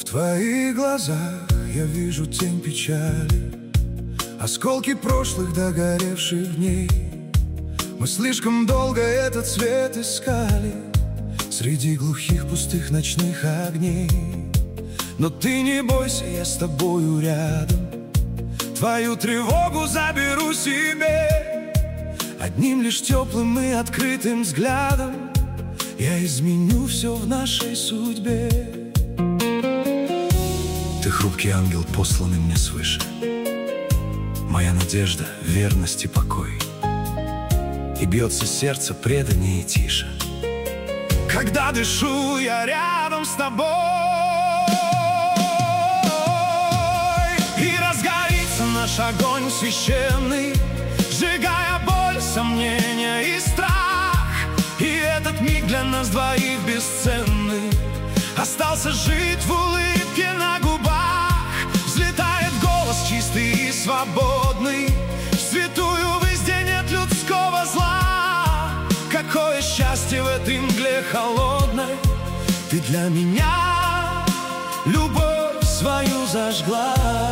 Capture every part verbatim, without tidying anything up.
твоих глазах я вижу тень печали, осколки прошлых, догоревших дней. Мы слишком долго этот свет искали среди глухих пустых ночных огней. Но ты не бойся, я с тобою рядом, твою тревогу заберу себе. Одним лишь теплым и открытым взглядом я изменю все в нашей судьбе. Ты хрупкий ангел, посланный мне свыше, моя надежда, верность и покой. И бьется сердце преданнее и тише, когда дышу я рядом с тобой. И разгорится наш огонь священный, сжигая боль, сомнения и страх. И этот миг для нас двоих бесценный остался жить в улыбке на губах. Взлетает голос чистый и свободный, в святую высь, где нет людского зла. Какое счастье в этой мгле холодной, ты для меня любовь свою зажгла.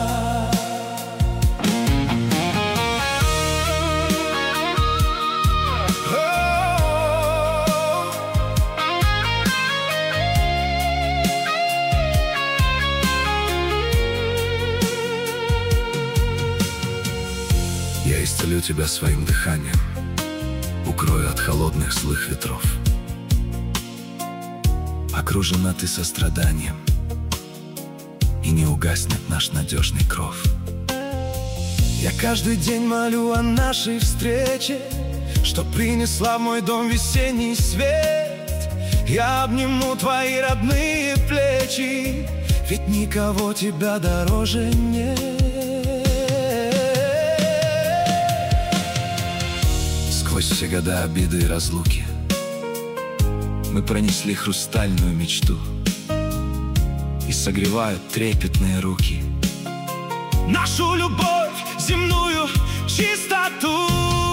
Я исцелю тебя своим дыханием, укрою от холодных злых ветров. Окружена ты состраданием, и не угаснет наш надежный кров. Я каждый день молю о нашей встрече, что принесла в мой дом весенний свет. Я обниму твои родные плечи, ведь никого тебя дороже нет. Сквозь все года обиды и разлуки мы пронесли хрустальную мечту, и согревают трепетные руки нашу любовь, земную чистоту.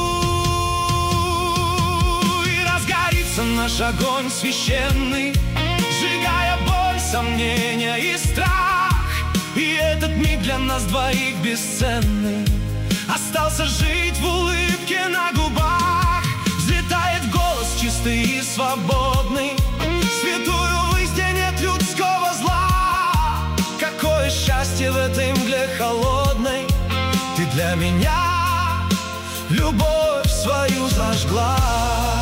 И разгорится наш огонь священный, сжигая боль, сомнения и страх. И этот миг для нас двоих бесценный остался жить в улыбке на губах. Взлетает голос чистый и свободный, святую высь, где нет людского зла. Какое счастье в этой мгле холодной, ты для меня любовь свою зажгла.